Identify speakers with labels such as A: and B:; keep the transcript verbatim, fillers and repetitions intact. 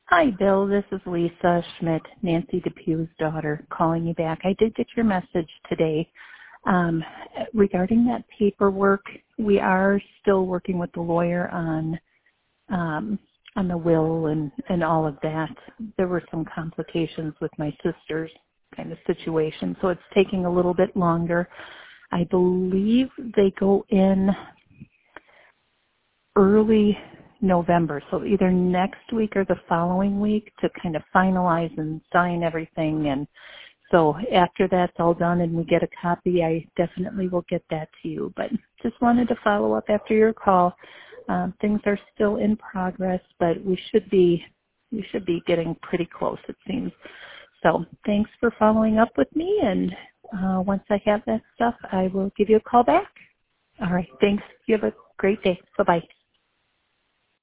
A: Hi, Bill. This is Lisa Schmidt, Nancy Depue's daughter, calling you back. I did get your message today. Um, regarding that paperwork, we are still working with the lawyer on um, on the will and, and all of that. There were some complications with my sister's kind of situation, so it's taking a little bit longer. I believe they go in early November, so either next week or the following week to kind of finalize and sign everything. And so after that's all done and we get a copy, I definitely will get that to you. But just wanted to follow up after your call. Um, things are still in progress, but we should be we should be getting pretty close, it seems. So thanks for following up with me, and uh, once I have that stuff, I will give you a call back. All right, thanks. You have a great day. Bye-bye.